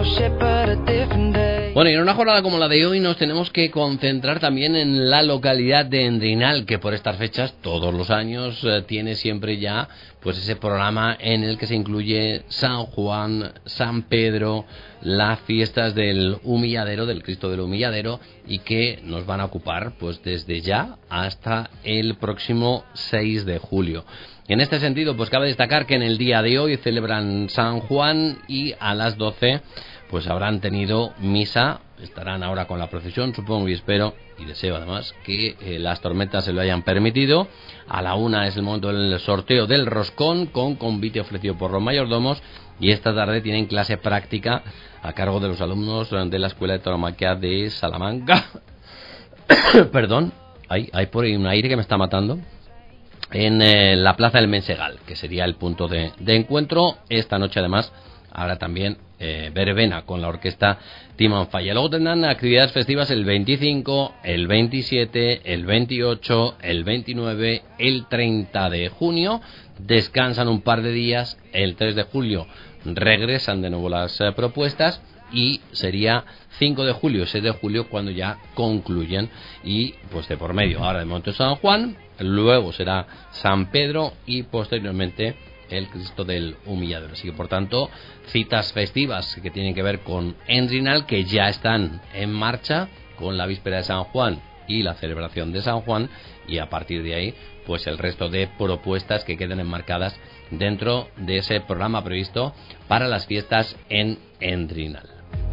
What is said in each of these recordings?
Bueno, y en una jornada como la de hoy nos tenemos que concentrar también en la localidad de Endrinal, que por estas fechas, todos los años, tiene siempre ya pues ese programa en el que se incluye San Juan, San Pedro, las fiestas del Humilladero, del Cristo del Humilladero, y que nos van a ocupar pues desde ya hasta el próximo 6 de julio. En este sentido, pues cabe destacar que en el día de hoy celebran San Juan y a las 12 pues habrán tenido misa, estarán ahora con la procesión, supongo y espero y deseo además que las tormentas se lo hayan permitido. A la 1 es el momento del sorteo del roscón con convite ofrecido por los mayordomos, y esta tarde tienen clase práctica a cargo de los alumnos de la Escuela de Tauromaquia de Salamanca. Perdón, hay por ahí un aire que me está matando. En la Plaza del Mensegal, que sería el punto de encuentro. Esta noche además habrá también verbena con la orquesta Timon Falla. Luego tendrán actividades festivas el 25, el 27, el 28, el 29, el 30 de junio. Descansan un par de días. El 3 de julio regresan de nuevo las propuestas. Y sería 5 de julio, 6 de julio cuando ya concluyen. Y pues de por medio, ahora de momento San Juan, luego será San Pedro y posteriormente el Cristo del Humilladero. Así que por tanto, citas festivas que tienen que ver con Endrinal, que ya están en marcha con la víspera de San Juan y la celebración de San Juan, y a partir de ahí pues el resto de propuestas que queden enmarcadas dentro de ese programa previsto para las fiestas en Endrinal.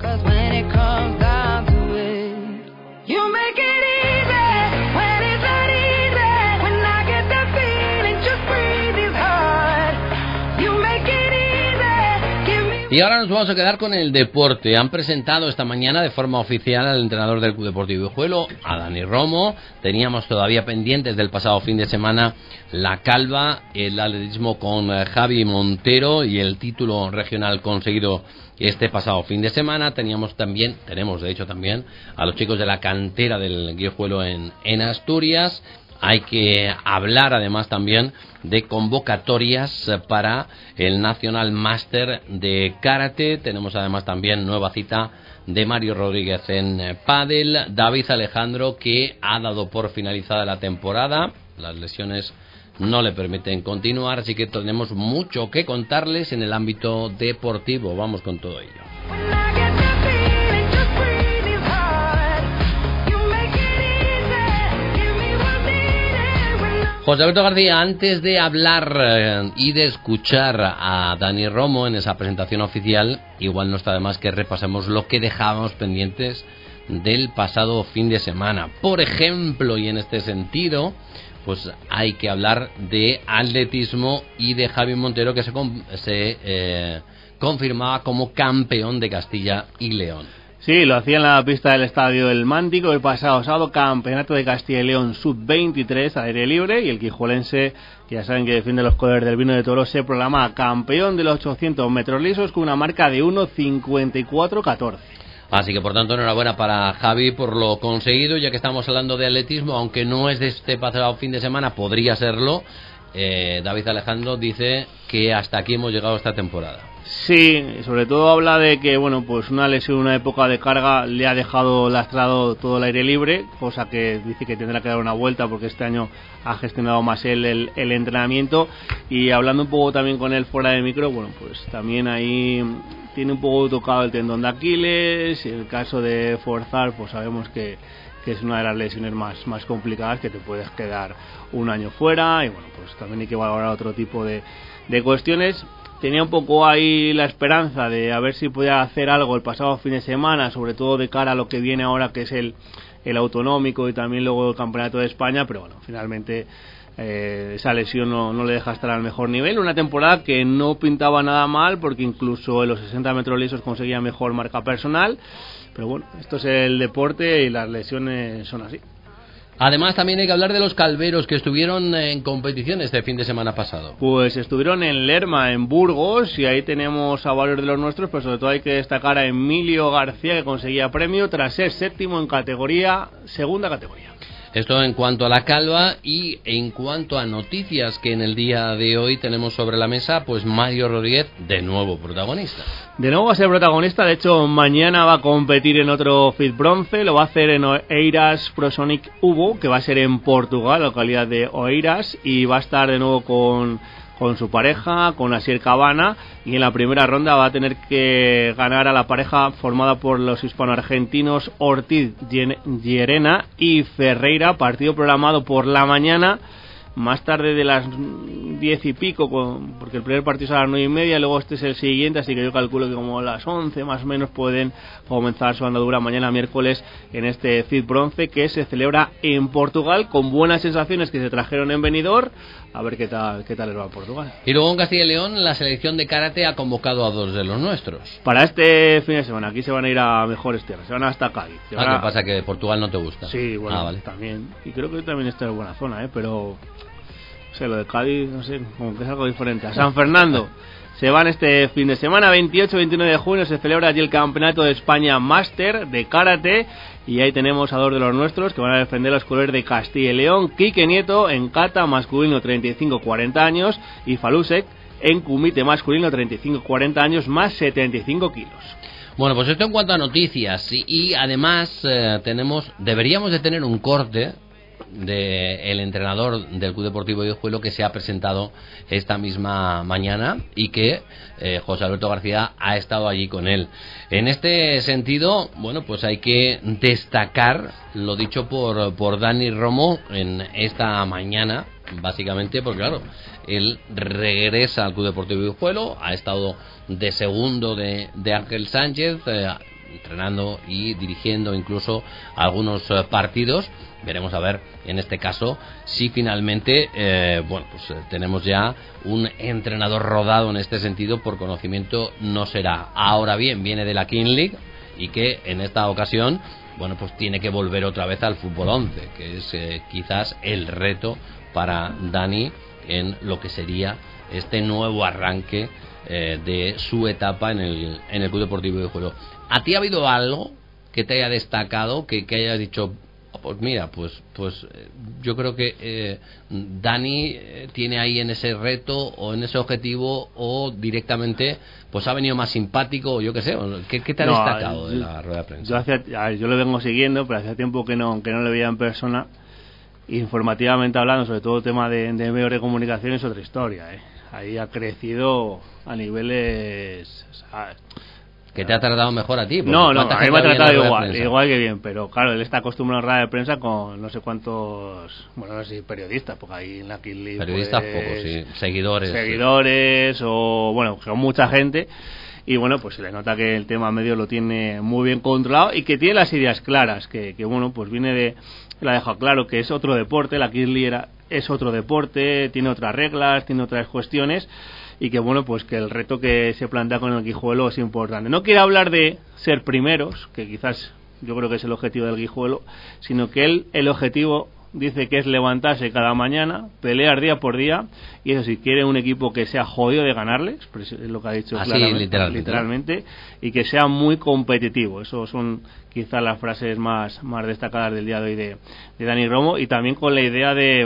Y ahora nos vamos a quedar con el deporte. Han presentado esta mañana de forma oficial al entrenador del Club Deportivo Guijuelo, a Dani Romo. Teníamos todavía pendientes del pasado fin de semana la Calva, el atletismo con Javi Montero y el título regional conseguido este pasado fin de semana. Tenemos de hecho también a los chicos de la cantera del Guijuelo en Asturias. Hay que hablar además también de convocatorias para el National Master de Karate. Tenemos además también nueva cita de Mario Rodríguez en pádel. David Alejandro, que ha dado por finalizada la temporada. Las lesiones no le permiten continuar, así que tenemos mucho que contarles en el ámbito deportivo. Vamos con todo ello. José Alberto García, antes de hablar y de escuchar a Dani Romo en esa presentación oficial, igual no está de más que repasemos lo que dejábamos pendientes del pasado fin de semana. Por ejemplo, y en este sentido, pues hay que hablar de atletismo y de Javi Montero, que se confirmaba como campeón de Castilla y León. Sí, lo hacía en la pista del Estadio El Mántico el pasado sábado, campeonato de Castilla y León sub-23 al aire libre, y el quijuelense, que ya saben que defiende los colores del vino de toro, se proclama campeón de los 800 metros lisos con una marca de 1:54.14. Así que por tanto enhorabuena para Javi por lo conseguido, ya que estamos hablando de atletismo, aunque no es de este pasado fin de semana, podría serlo. David Alejandro dice que hasta aquí hemos llegado esta temporada. Sí, sobre todo habla de que bueno, pues una lesión, una época de carga le ha dejado lastrado todo el aire libre, cosa que dice que tendrá que dar una vuelta porque este año ha gestionado más él el entrenamiento. Y hablando un poco también con él fuera de micro, bueno, pues también ahí tiene un poco tocado el tendón de Aquiles, y en el caso de forzar pues sabemos que es una de las lesiones más complicadas, que te puedes quedar un año fuera, y bueno, pues también hay que valorar otro tipo de cuestiones. Tenía un poco ahí la esperanza de a ver si podía hacer algo el pasado fin de semana, sobre todo de cara a lo que viene ahora, que es el autonómico y también luego el Campeonato de España, pero bueno, finalmente esa lesión no le deja estar al mejor nivel. Una temporada que no pintaba nada mal, porque incluso en los 60 metros lisos conseguía mejor marca personal, pero bueno, esto es el deporte y las lesiones son así. Además también hay que hablar de los calveros que estuvieron en competición este fin de semana pasado. Pues estuvieron en Lerma, en Burgos, y ahí tenemos a varios de los nuestros, pero sobre todo hay que destacar a Emilio García, que conseguía premio tras ser séptimo en segunda categoría. Esto en cuanto a la calva. Y en cuanto a noticias que en el día de hoy tenemos sobre la mesa, pues Mario Rodríguez, de nuevo protagonista. De nuevo va a ser protagonista, de hecho mañana va a competir en otro FIS Bronce, lo va a hacer en Oeiras Prosonic Hugo, que va a ser en Portugal, localidad de Oeiras, y va a estar de nuevo con su pareja, con Asier Cabana, y en la primera ronda va a tener que ganar a la pareja formada por los hispano-argentinos Ortiz Llerena y Ferreira, partido programado por la mañana, más tarde de las 10 y pico, porque el primer partido es a las 9:30, luego este es el siguiente, así que yo calculo que como a las 11 más o menos pueden comenzar su andadura mañana miércoles en este FIS Bronce, que se celebra en Portugal, con buenas sensaciones que se trajeron en Benidorm. A ver qué tal les va a Portugal. Y luego en Castilla y León la selección de karate ha convocado a 2 de los nuestros. Para este fin de semana, aquí se van a ir a mejores tierras, se van hasta Cádiz. ¿Qué pasa? ¿Que Portugal no te gusta? Sí, bueno, vale. También. Y creo que también está en buena zona, pero... No sé, lo de Cádiz, no sé, como que es algo diferente. A San Fernando se van este fin de semana, 28-29 de junio, se celebra allí el Campeonato de España Máster de Karate, y ahí tenemos a 2 de los nuestros que van a defender los colores de Castilla y León: Quique Nieto en kata masculino 35-40 años y Falusek en kumite masculino 35-40 años más 75 kilos. Bueno, pues esto en cuanto a noticias, y además deberíamos de tener un corte del entrenador del Club Deportivo Guijuelo, que se ha presentado esta misma mañana y que José Alberto García ha estado allí con él. En este sentido, bueno, pues hay que destacar lo dicho por Dani Romo en esta mañana, básicamente porque claro, él regresa al Club Deportivo Guijuelo, ha estado de segundo de Ángel Sánchez, entrenando y dirigiendo incluso algunos partidos. Veremos a ver en este caso si finalmente tenemos ya un entrenador rodado en este sentido. Por conocimiento no será. Ahora bien, viene de la King League y que en esta ocasión pues tiene que volver otra vez al fútbol 11, que es quizás el reto para Dani en lo que sería este nuevo arranque de su etapa en el Club Deportivo Guijuelo. ¿A ti ha habido algo que te haya destacado, que hayas dicho, pues mira, pues yo creo que Dani tiene ahí en ese reto o en ese objetivo, o directamente pues ha venido más simpático, o yo qué sé? ¿Qué te ha destacado de la rueda de prensa? Yo lo vengo siguiendo, pero hace tiempo que no le veía en persona. Informativamente hablando, sobre todo el tema de medios de comunicación, es otra historia, Ahí ha crecido a niveles... ¿Que te ha tratado mejor a ti? No, a mí me ha tratado igual que bien, pero claro, él está acostumbrado a rueda de prensa con no sé cuántos, no sé si periodistas, porque ahí en la King League... Periodistas pocos, sí, seguidores, o con mucha gente, y pues se le nota que el tema medio lo tiene muy bien controlado y que tiene las ideas claras, que pues viene de... Él ha dejado claro que es otro deporte, la King League es otro deporte, tiene otras reglas, tiene otras cuestiones, y que pues que el reto que se plantea con el Guijuelo es importante. No quiere hablar de ser primeros, que quizás yo creo que es el objetivo del Guijuelo, sino que el objetivo dice que es levantarse cada mañana, pelear día por día, y eso sí, quiere un equipo que sea jodido de ganarles, es lo que ha dicho literalmente, y que sea muy competitivo. Eso son quizás las frases más destacadas del día de hoy de Dani Romo, y también con la idea de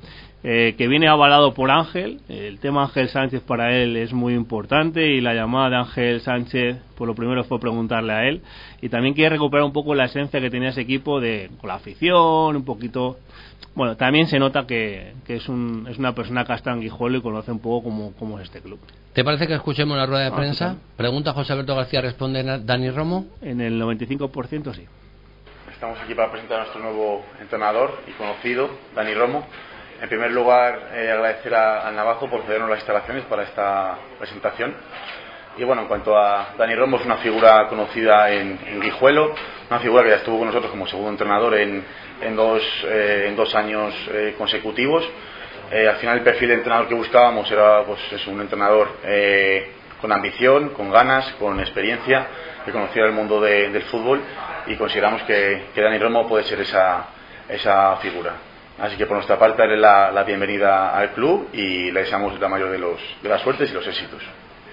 que viene avalado por Ángel. El tema Ángel Sánchez para él es muy importante, y la llamada de Ángel Sánchez, por lo primero fue preguntarle a él, y también quiere recuperar un poco la esencia que tenía ese equipo con la afición, un poquito. También se nota que es una persona que está en Guijuelo y conoce un poco cómo es este club. ¿Te parece que escuchemos la rueda de prensa? Pregunta José Alberto García, responde Dani Romo. En el 95% sí. Estamos aquí para presentar a nuestro nuevo entrenador y conocido, Dani Romo. En primer lugar, agradecer al Navajo por cedernos las instalaciones para esta presentación. Y en cuanto a Dani Romo, es una figura conocida en Guijuelo, una figura que ya estuvo con nosotros como segundo entrenador en 2 años consecutivos. Al final, el perfil de entrenador que buscábamos era un entrenador con ambición, con ganas, con experiencia, que conociera el mundo del fútbol, y consideramos que Dani Romo puede ser esa figura. Así que por nuestra parte darle la bienvenida al club y le deseamos la mayor de las suertes y los éxitos.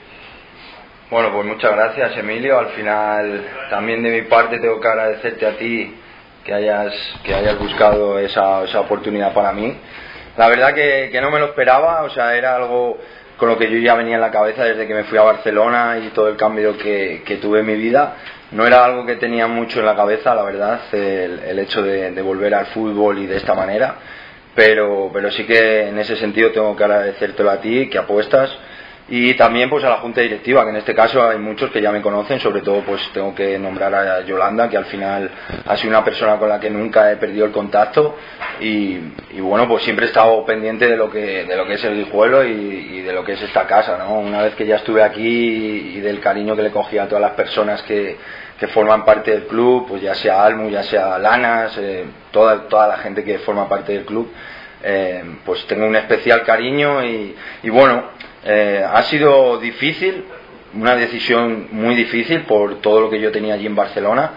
Bueno, pues muchas gracias, Emilio. Al final también de mi parte tengo que agradecerte a ti que hayas buscado esa oportunidad para mí. La verdad que no me lo esperaba, o sea, era algo con lo que yo ya venía en la cabeza desde que me fui a Barcelona y todo el cambio que tuve en mi vida. No era algo que tenía mucho en la cabeza, la verdad, el hecho de volver al fútbol y de esta manera, pero sí que en ese sentido tengo que agradecértelo a ti, que apuestas, y también pues a la junta directiva, que en este caso hay muchos que ya me conocen, sobre todo pues tengo que nombrar a Yolanda, que al final ha sido una persona con la que nunca he perdido el contacto, y bueno, pues siempre he estado pendiente de lo que es el Guijuelo y de lo que es esta casa, ¿no? Una vez que ya estuve aquí y del cariño que le cogí a todas las personas que forman parte del club, pues ya sea Almu, ya sea Lanas, toda la gente que forma parte del club, pues tengo un especial cariño y bueno, ha sido difícil, una decisión muy difícil por todo lo que yo tenía allí en Barcelona,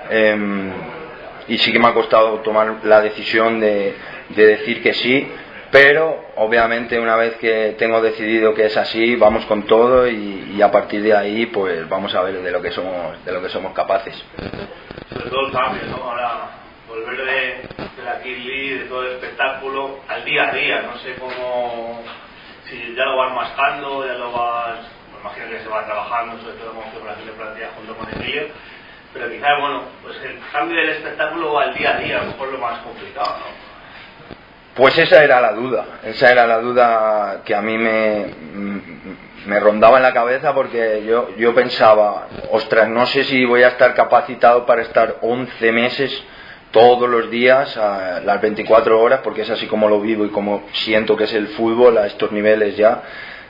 y sí que me ha costado tomar la decisión de decir que sí, pero obviamente una vez que tengo decidido que es así, vamos con todo y a partir de ahí pues vamos a ver de lo que somos capaces. Sobre todo el cambio, ¿no? Ahora volver de la Kid League, de todo el espectáculo al día a día, no sé cómo, si ya lo vas mascando, ya lo vas, me imagino que se va trabajando, sobre todo como geografía de plantilla junto con Emilio, pero quizás, bueno, pues el cambio del espectáculo al día a día, a lo mejor lo más complicado, ¿no? Pues esa era la duda que a mí me rondaba en la cabeza, porque yo pensaba, ostras, no sé si voy a estar capacitado para estar 11 meses todos los días a las 24 horas, porque es así como lo vivo y como siento que es el fútbol a estos niveles ya,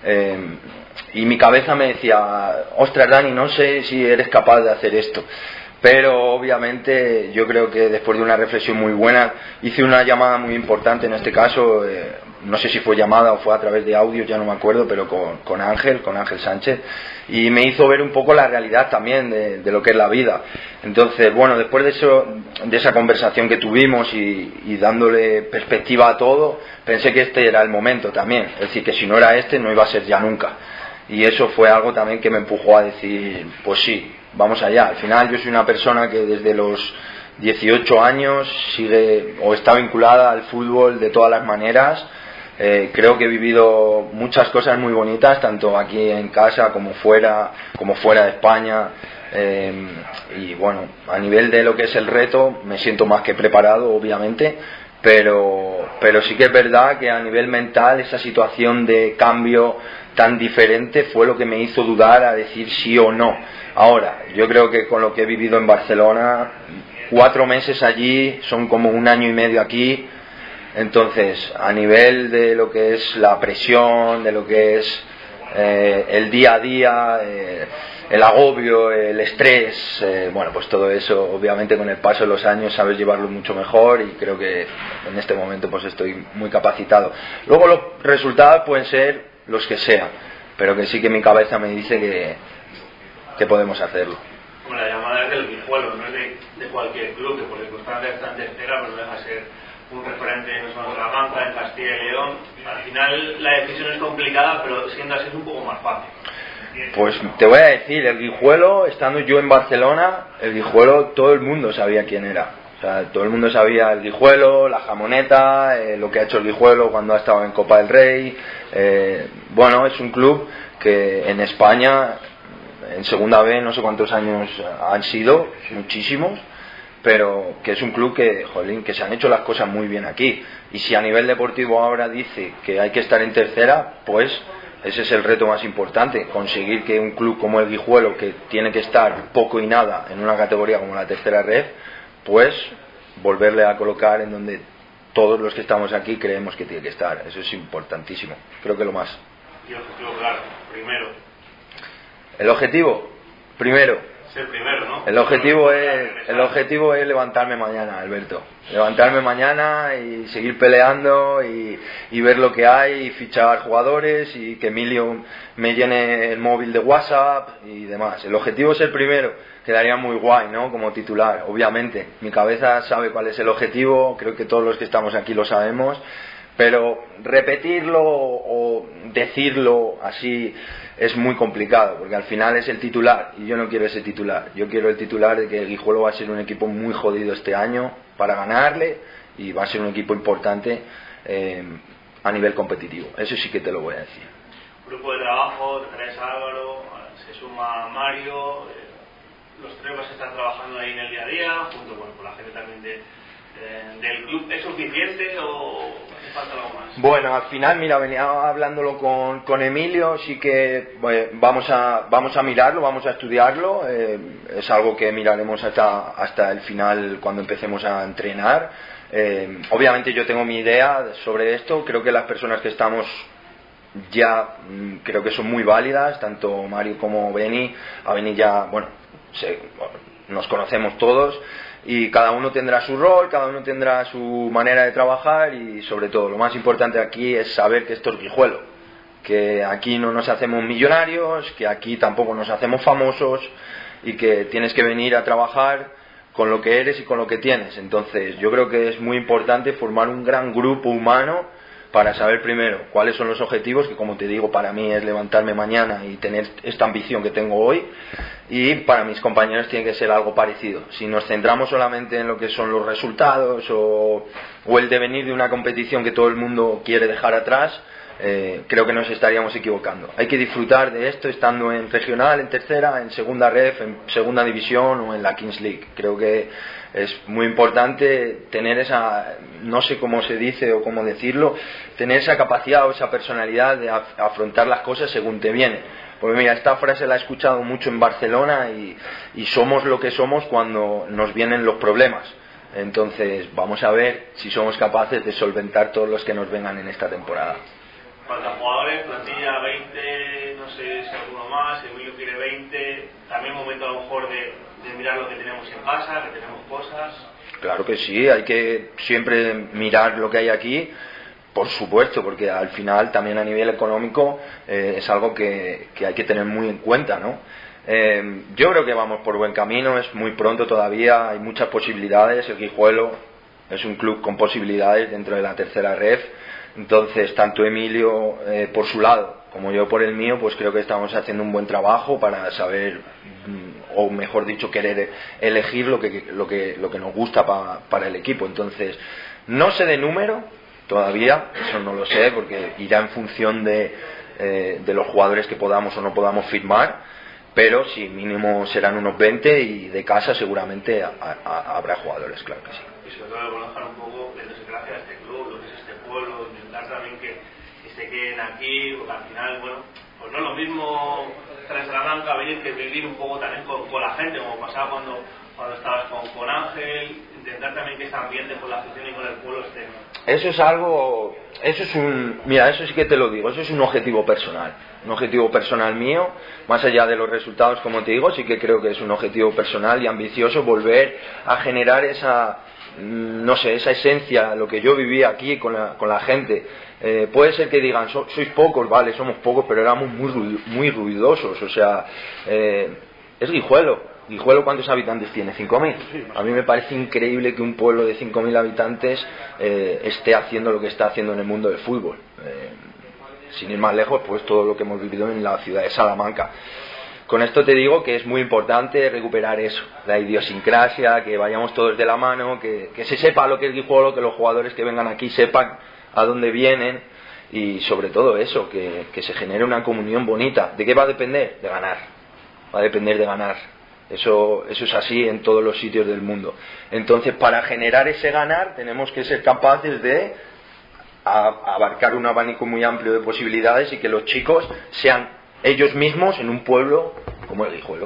y mi cabeza me decía, ostras Dani, no sé si eres capaz de hacer esto. Pero obviamente yo creo que después de una reflexión muy buena hice una llamada muy importante, en este caso no sé si fue llamada o fue a través de audio, ya no me acuerdo, pero con Ángel Sánchez, y me hizo ver un poco la realidad también de lo que es la vida. Entonces, bueno, después de esa conversación que tuvimos y dándole perspectiva a todo, pensé que este era el momento también, es decir, que si no era este no iba a ser ya nunca, y eso fue algo también que me empujó a decir, pues sí, vamos allá. Al final yo soy una persona que desde los 18 años sigue o está vinculada al fútbol de todas las maneras. Creo que he vivido muchas cosas muy bonitas, tanto aquí en casa como fuera de España, y bueno, a nivel de lo que es el reto me siento más que preparado, obviamente, pero sí que es verdad que a nivel mental esa situación de cambio tan diferente fue lo que me hizo dudar a decir sí o no. Ahora, yo creo que con lo que he vivido en Barcelona, 4 meses allí son como 1 año y medio aquí. Entonces, a nivel de lo que es la presión, de lo que es el día a día, el agobio, el estrés, bueno, pues todo eso, obviamente con el paso de los años sabes llevarlo mucho mejor, y creo que en este momento pues estoy muy capacitado. Luego los resultados pueden ser los que sean, pero que sí que mi cabeza me dice que podemos hacerlo. Bueno, la llamada es del Guijuelo, no es de cualquier club, que por circunstancias está en tercera, pero no deja de ser un referente no solo en Salamanca, en Castilla y León. Al final la decisión es complicada, pero siendo así es un poco más fácil. Pues te voy a decir, el Guijuelo, estando yo en Barcelona, el Guijuelo todo el mundo sabía quién era. O sea, todo el mundo sabía el Guijuelo, la Jamoneta, lo que ha hecho el Guijuelo cuando ha estado en Copa del Rey. Bueno, es un club que en España, en segunda B, no sé cuántos años han sido, muchísimos, pero que es un club que, jolín, que se han hecho las cosas muy bien aquí. Y si a nivel deportivo ahora dice que hay que estar en tercera, pues ese es el reto más importante, conseguir que un club como el Guijuelo, que tiene que estar poco y nada en una categoría como la tercera red, pues volverle a colocar en donde todos los que estamos aquí creemos que tiene que estar. Eso es importantísimo, creo que lo más. Y el objetivo, claro, primero. El objetivo, primero. Ser primero, ¿no? El objetivo es levantarme mañana, Alberto. Levantarme mañana y seguir peleando y ver lo que hay, y fichar jugadores, y que Emilio me llene el móvil de WhatsApp y demás. El objetivo es el primero. Quedaría muy guay, ¿no? Como titular, obviamente. Mi cabeza sabe cuál es el objetivo, creo que todos los que estamos aquí lo sabemos, pero repetirlo o decirlo así es muy complicado, porque al final es el titular y yo no quiero ese titular. Yo quiero el titular de que el Guijuelo va a ser un equipo muy jodido este año para ganarle y va a ser un equipo importante a nivel competitivo. Eso sí que te lo voy a decir. Grupo de trabajo, te traes a Álvaro, se suma Mario, los tres vas a estar trabajando ahí en el día a día, junto con la gente también del club. ¿Es suficiente o hace falta algo más? Bueno, al final, mira, venía hablándolo con Emilio, sí que vamos a mirarlo, vamos a estudiarlo, es algo que miraremos hasta el final cuando empecemos a entrenar. Obviamente yo tengo mi idea sobre esto, creo que las personas que estamos ya creo que son muy válidas, tanto Mario como Beni. A Beni ya, bueno, nos conocemos todos y cada uno tendrá su rol, cada uno tendrá su manera de trabajar y sobre todo lo más importante aquí es saber que esto es Guijuelo, que aquí no nos hacemos millonarios, que aquí tampoco nos hacemos famosos y que tienes que venir a trabajar con lo que eres y con lo que tienes. Entonces yo creo que es muy importante formar un gran grupo humano para saber primero cuáles son los objetivos, que como te digo, para mí es levantarme mañana y tener esta ambición que tengo hoy, y para mis compañeros tiene que ser algo parecido. Si nos centramos solamente en lo que son los resultados o el devenir de una competición que todo el mundo quiere dejar atrás, creo que nos estaríamos equivocando. Hay que disfrutar de esto estando en regional, en tercera, en segunda ref, en segunda división o en la Kings League. Creo que es muy importante tener esa, no sé cómo se dice o cómo decirlo, tener esa capacidad o esa personalidad de afrontar las cosas según te viene. Porque mira, esta frase la he escuchado mucho en Barcelona y somos lo que somos cuando nos vienen los problemas. Entonces vamos a ver si somos capaces de solventar todos los que nos vengan en esta temporada. Cuanto a jugadores, plantilla 20, no sé si alguno más, Emilio quiere 20, también momento a lo mejor de mirar lo que tenemos en casa, que tenemos cosas. Claro que sí, hay que siempre mirar lo que hay aquí, por supuesto, porque al final también a nivel económico es algo que hay que tener muy en cuenta, ¿no? Yo creo que vamos por buen camino, es muy pronto todavía, hay muchas posibilidades, el Guijuelo es un club con posibilidades dentro de la tercera ref. Entonces, tanto Emilio por su lado como yo por el mío, pues creo que estamos haciendo un buen trabajo para saber, o mejor dicho, querer elegir lo que nos gusta para el equipo. Entonces, no sé de número todavía, eso no lo sé, porque irá en función de los jugadores que podamos o no podamos firmar, pero sí, mínimo serán unos 20 y de casa seguramente habrá jugadores, claro que sí. Y sobre todo conocer un poco de desgracia de este club, lo que es este pueblo, intentar también que se queden aquí, porque al final, bueno, pues no es lo mismo tras Salamanca venir que vivir un poco también con la gente, como pasaba cuando estabas con Ángel, intentar también que ese ambiente con la afición y con el pueblo esté. Eso es algo, mira, eso sí que te lo digo, eso es un objetivo personal mío, más allá de los resultados, como te digo, sí que creo que es un objetivo personal y ambicioso volver a generar esa, no sé, esa esencia, lo que yo vivía aquí con la gente. Puede ser que digan, sois pocos, vale, somos pocos, pero éramos muy ruidosos, o sea, es Guijuelo. ¿Guijuelo cuántos habitantes tiene? 5.000. A mí me parece increíble que un pueblo de 5.000 habitantes esté haciendo lo que está haciendo en el mundo del fútbol. Sin ir más lejos, pues todo lo que hemos vivido en la ciudad de Salamanca. Con esto te digo que es muy importante recuperar eso, la idiosincrasia, que vayamos todos de la mano, que se sepa lo que es Guijuelo, que los jugadores que vengan aquí sepan a dónde vienen y sobre todo eso, que se genere una comunión bonita. ¿De qué va a depender? De ganar. Va a depender de ganar. Eso es así en todos los sitios del mundo. Entonces, para generar ese ganar tenemos que ser capaces de abarcar un abanico muy amplio de posibilidades y que los chicos sean ellos mismos en un pueblo como el Guijuelo.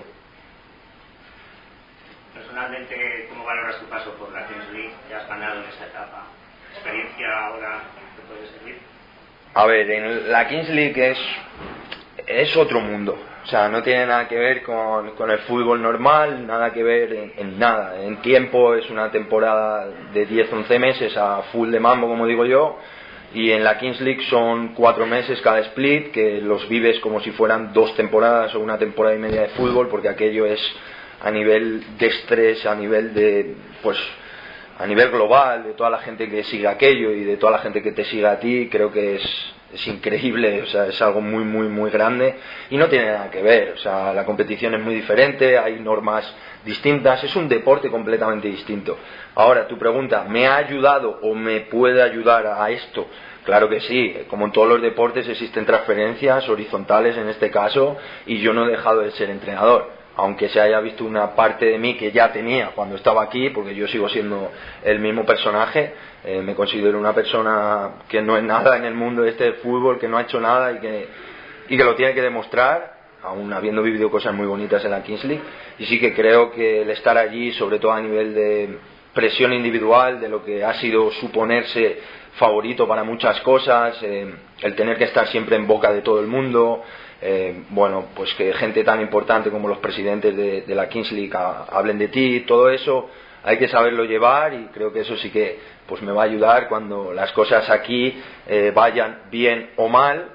Personalmente, ¿cómo valoras tu paso por la Kings League que has ganado en esta etapa? ¿Experiencia ahora te puede servir? A ver, en la Kings League es otro mundo. O sea, no tiene nada que ver con el fútbol normal, nada que ver en nada. En tiempo es una temporada de 10-11 meses a full de mambo, como digo yo, y en la Kings League son 4 meses cada split, que los vives como si fueran 2 temporadas o una temporada y media de fútbol, porque aquello es a nivel de estrés, a nivel de, pues, a nivel global, de toda la gente que sigue aquello y de toda la gente que te sigue a ti, creo que es increíble, o sea, es algo muy, muy, muy grande y no tiene nada que ver, o sea, la competición es muy diferente, hay normas distintas, es un deporte completamente distinto. Ahora, tu pregunta, ¿me ha ayudado o me puede ayudar a esto? Claro que sí, como en todos los deportes existen transferencias horizontales en este caso, y yo no he dejado de ser entrenador, aunque se haya visto una parte de mí que ya tenía cuando estaba aquí, porque yo sigo siendo el mismo personaje. Me considero una persona que no es nada en el mundo este del fútbol, que no ha hecho nada y que lo tiene que demostrar, aún habiendo vivido cosas muy bonitas en la Kings League. Y sí que creo que el estar allí, sobre todo a nivel de presión individual, de lo que ha sido suponerse favorito para muchas cosas, el tener que estar siempre en boca de todo el mundo, bueno, pues que gente tan importante como los presidentes de la Kings League hablen de ti, todo eso hay que saberlo llevar, y creo que eso sí que pues me va a ayudar cuando las cosas aquí vayan bien o mal,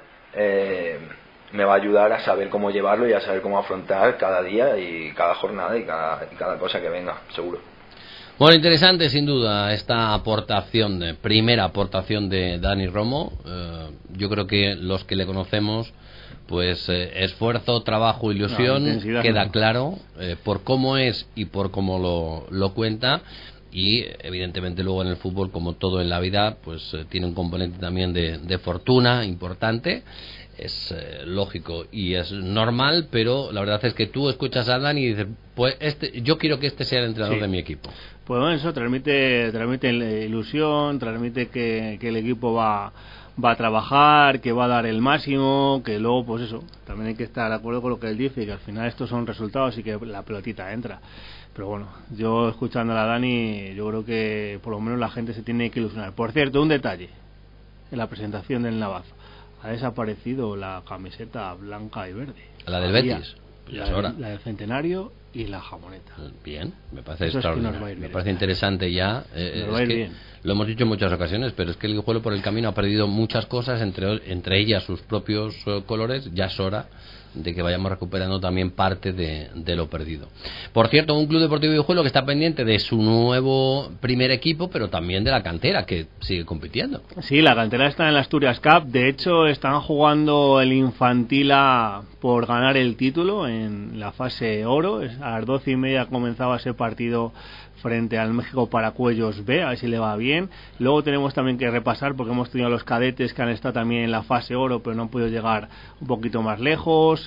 me va a ayudar a saber cómo llevarlo y a saber cómo afrontar cada día y cada jornada y cada cosa que venga, seguro. Bueno, interesante sin duda esta primera aportación de Dani Romo. Yo creo que los que le conocemos, pues esfuerzo, trabajo, ilusión, queda claro por cómo es y por cómo lo cuenta. Y evidentemente luego en el fútbol, como todo en la vida, pues tiene un componente también de fortuna importante. Es lógico y es normal, pero la verdad es que tú escuchas a Dani y dices, pues yo quiero que este sea el entrenador de mi equipo. Pues bueno, eso transmite ilusión, transmite que el equipo va a trabajar, que va a dar el máximo, que luego pues eso, también hay que estar de acuerdo con lo que él dice, que al final estos son resultados y que la pelotita entra. Pero bueno, yo escuchando a Dani, yo creo que por lo menos la gente se tiene que ilusionar. Por cierto, un detalle, en la presentación del Navazo, ha desaparecido la camiseta blanca y verde. La del Betis. La del Centenario y la jamoneta. Bien, me parece extraordinario. Me parece interesante ya. Bien. Lo hemos dicho en muchas ocasiones, pero es que el Guijuelo por el camino ha perdido muchas cosas, entre ellas sus propios colores. Ya es hora de que vayamos recuperando también parte de lo perdido. Por cierto, un Club Deportivo Guijuelo que está pendiente de su nuevo primer equipo, pero también de la cantera, que sigue compitiendo. Sí, la cantera está en la Asturias Cup. De hecho, están jugando el Infantil A por ganar el título en la fase oro. A las 12:30 comenzaba ese partido frente al México Paracuellos B, a ver si le va bien. Luego tenemos también que repasar, porque hemos tenido a los cadetes que han estado también en la fase oro, pero no han podido llegar un poquito más lejos.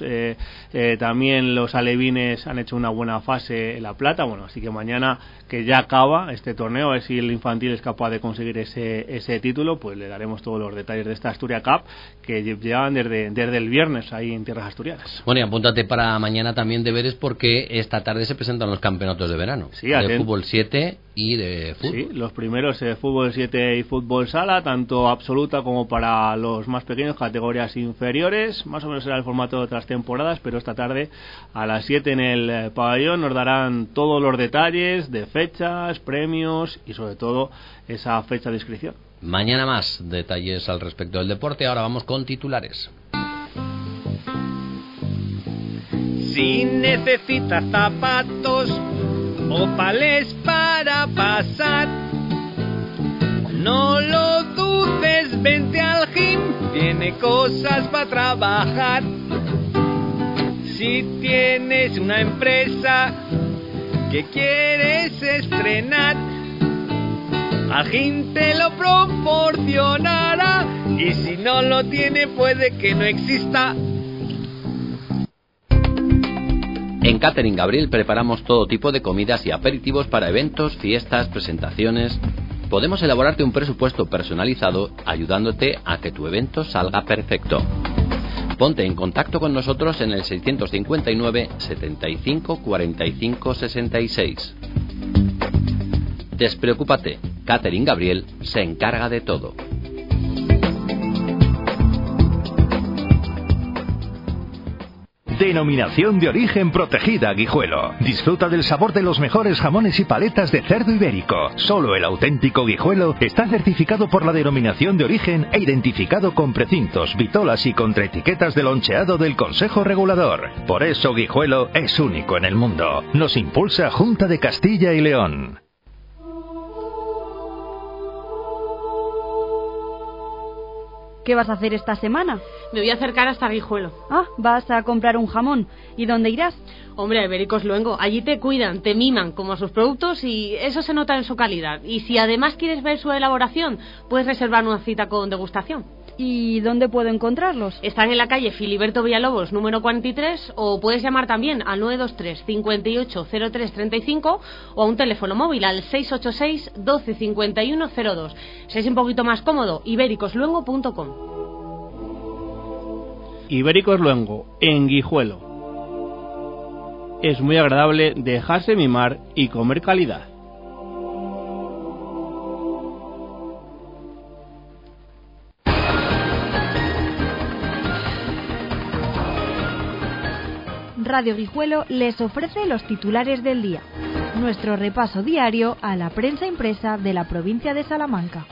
También los alevines han hecho una buena fase en la plata. Bueno, así que mañana, que ya acaba este torneo, a ver si el Infantil es capaz de conseguir ese título, pues le daremos todos los detalles de esta Asturias Cup, que llevan desde el viernes ahí en tierras asturianas. Bueno, y apúntate para mañana también deberes, porque esta tarde se presentan los campeonatos de verano. Sí, de fútbol 7 y de fútbol. Sí, los primeros fútbol 7 y fútbol sala, tanto absoluta como para los más pequeños, categorías inferiores. Más o menos será el formato de otras temporadas, pero esta tarde a las 7 en el pabellón nos darán todos los detalles de fechas, premios y sobre todo esa fecha de inscripción. Mañana más detalles al respecto del deporte. Ahora vamos con titulares. Si necesitas zapatos o palés para pasar, no lo dudes, vente al gym, tiene cosas para trabajar. Si tienes una empresa que quieres estrenar, al gym te lo proporcionará, y si no lo tiene puede que no exista. En Catering Gabriel preparamos todo tipo de comidas y aperitivos para eventos, fiestas, presentaciones. Podemos elaborarte un presupuesto personalizado ayudándote a que tu evento salga perfecto. Ponte en contacto con nosotros en el 659 75 45 66. Despreocúpate, Catering Gabriel se encarga de todo. Denominación de origen protegida Guijuelo. Disfruta del sabor de los mejores jamones y paletas de cerdo ibérico. Solo el auténtico Guijuelo está certificado por la denominación de origen e identificado con precintos, vitolas y contraetiquetas de loncheado del Consejo Regulador. Por eso Guijuelo es único en el mundo. Nos impulsa Junta de Castilla y León. ¿Qué vas a hacer esta semana? Me voy a acercar hasta Guijuelo. Ah, vas a comprar un jamón. ¿Y dónde irás? Hombre, a Ibéricos Luengo. Allí te cuidan, te miman como a sus productos y eso se nota en su calidad. Y si además quieres ver su elaboración, puedes reservar una cita con degustación. ¿Y dónde puedo encontrarlos? Están en la calle Filiberto Villalobos, número 43, o puedes llamar también al 923 58 03 35 o a un teléfono móvil al 686 12 51 02. Si es un poquito más cómodo, ibéricosluengo.com. Ibéricos Luengo, en Guijuelo. Es muy agradable dejarse mimar y comer calidad. Radio Guijuelo les ofrece los titulares del día. Nuestro repaso diario a la prensa impresa de la provincia de Salamanca.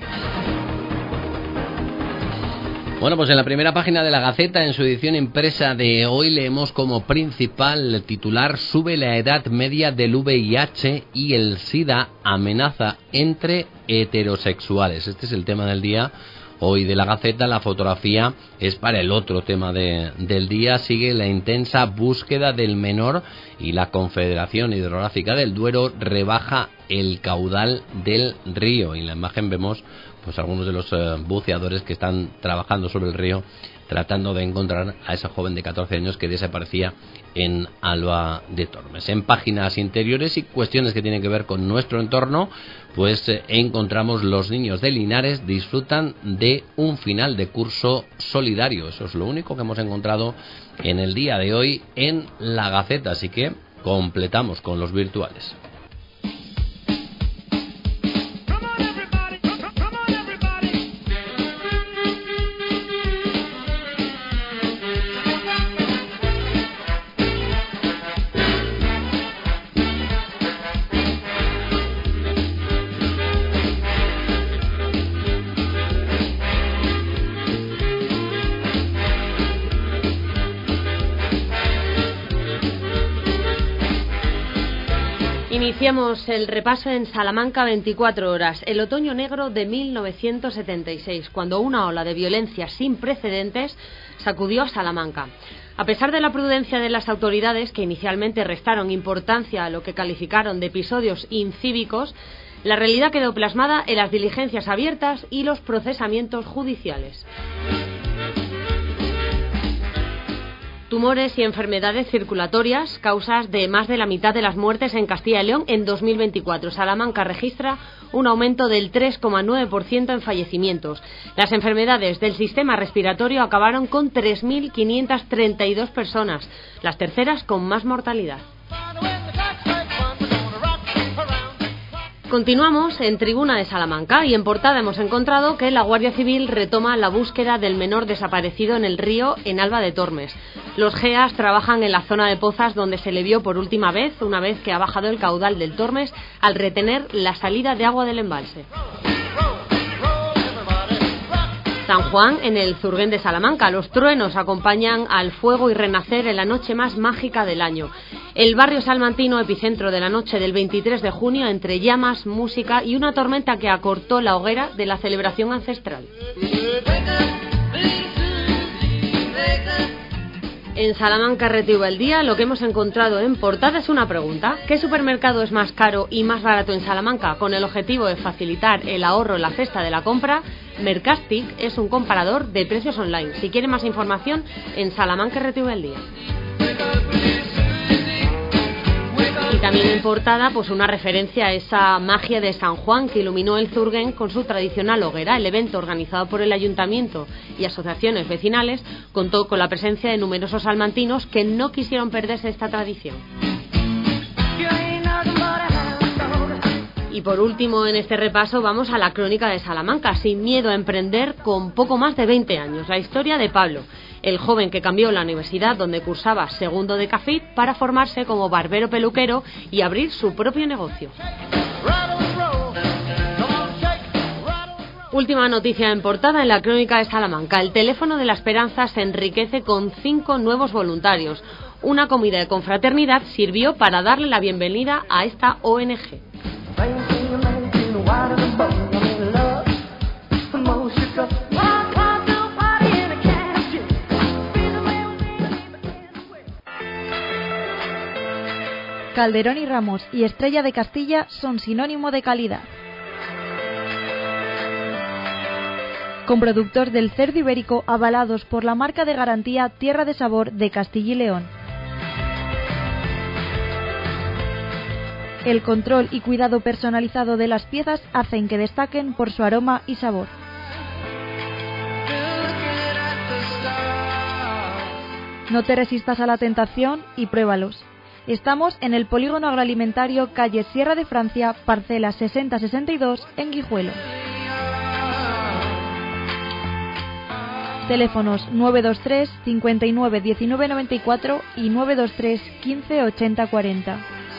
Bueno, pues en la primera página de la Gaceta, en su edición impresa de hoy, leemos como principal titular: sube la edad media del VIH y el SIDA amenaza entre heterosexuales. Este es el tema del día hoy de la Gaceta. La fotografía es para el otro tema del día. Sigue la intensa búsqueda del menor y la Confederación Hidrográfica del Duero rebaja el caudal del río. Y en la imagen vemos pues algunos de los buceadores que están trabajando sobre el río, tratando de encontrar a esa joven de 14 años que desaparecía en Alba de Tormes. En páginas interiores y cuestiones que tienen que ver con nuestro entorno, pues encontramos: los niños de Linares disfrutan de un final de curso solidario. Eso es lo único que hemos encontrado en el día de hoy en la Gaceta, así que completamos con los virtuales. Iniciamos el repaso en Salamanca 24 horas, el otoño negro de 1976, cuando una ola de violencia sin precedentes sacudió a Salamanca. A pesar de la prudencia de las autoridades, que inicialmente restaron importancia a lo que calificaron de episodios incívicos, la realidad quedó plasmada en las diligencias abiertas y los procesamientos judiciales. Tumores y enfermedades circulatorias, causas de más de la mitad de las muertes en Castilla y León en 2024. Salamanca registra un aumento del 3,9% en fallecimientos. Las enfermedades del sistema respiratorio acabaron con 3.532 personas, las terceras con más mortalidad. Continuamos en Tribuna de Salamanca y en portada hemos encontrado que la Guardia Civil retoma la búsqueda del menor desaparecido en el río en Alba de Tormes. Los GEAS trabajan en la zona de Pozas, donde se le vio por última vez, una vez que ha bajado el caudal del Tormes al retener la salida de agua del embalse. San Juan, en el Zurguén de Salamanca. Los truenos acompañan al fuego y renacer en la noche más mágica del año. El barrio salmantino, epicentro de la noche del 23 de junio, entre llamas, música y una tormenta que acortó la hoguera de la celebración ancestral. En Salamanca Retiva el Día, lo que hemos encontrado en portada es una pregunta: ¿qué supermercado es más caro y más barato en Salamanca? Con el objetivo de facilitar el ahorro en la cesta de la compra, Mercastic es un comparador de precios online. Si quiere más información, en Salamanca Retiva el Día. Y también en portada, pues una referencia a esa magia de San Juan que iluminó el Zurguén con su tradicional hoguera. El evento, organizado por el Ayuntamiento y asociaciones vecinales, contó con la presencia de numerosos salmantinos que no quisieron perderse esta tradición. Y por último, en este repaso, vamos a la crónica de Salamanca, sin miedo a emprender, con poco más de 20 años. La historia de Pablo, el joven que cambió la universidad donde cursaba segundo de Cafit para formarse como barbero peluquero y abrir su propio negocio. Última noticia en portada en la crónica de Salamanca. El teléfono de la esperanza se enriquece con 5 nuevos voluntarios. Una comida de confraternidad sirvió para darle la bienvenida a esta ONG. Calderón y Ramos y Estrella de Castilla son sinónimo de calidad. Con productos del cerdo ibérico avalados por la marca de garantía Tierra de Sabor de Castilla y León. El control y cuidado personalizado de las piezas hacen que destaquen por su aroma y sabor. No te resistas a la tentación y pruébalos. Estamos en el Polígono Agroalimentario, calle Sierra de Francia, parcela 6062, en Guijuelo. Teléfonos 923 59 19 94 y 923 15 80 40.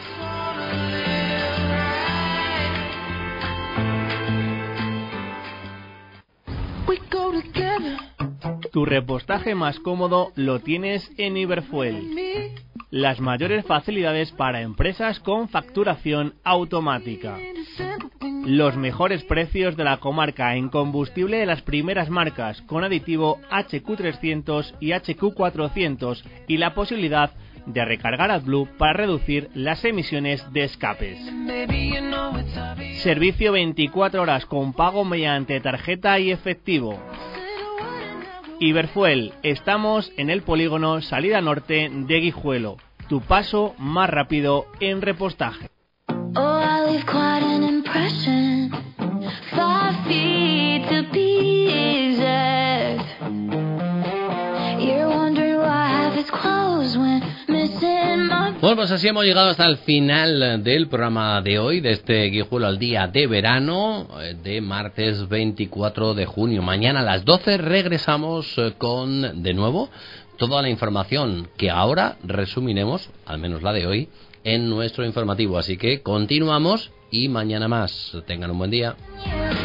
Tu repostaje más cómodo lo tienes en Iberfuel. Las mayores facilidades para empresas con facturación automática. Los mejores precios de la comarca en combustible de las primeras marcas, con aditivo HQ300 y HQ400 y la posibilidad de recargar AdBlue para reducir las emisiones de escapes. Servicio 24 horas con pago mediante tarjeta y efectivo. Iberfuel, estamos en el polígono Salida Norte de Guijuelo. Tu paso más rápido en repostaje. Bueno, pues así hemos llegado hasta el final del programa de hoy, de este Guijuelo al Día de verano, de martes 24 de junio. Mañana a las 12 regresamos con, de nuevo, toda la información que ahora resumiremos, al menos la de hoy, en nuestro informativo. Así que continuamos y mañana más. Tengan un buen día.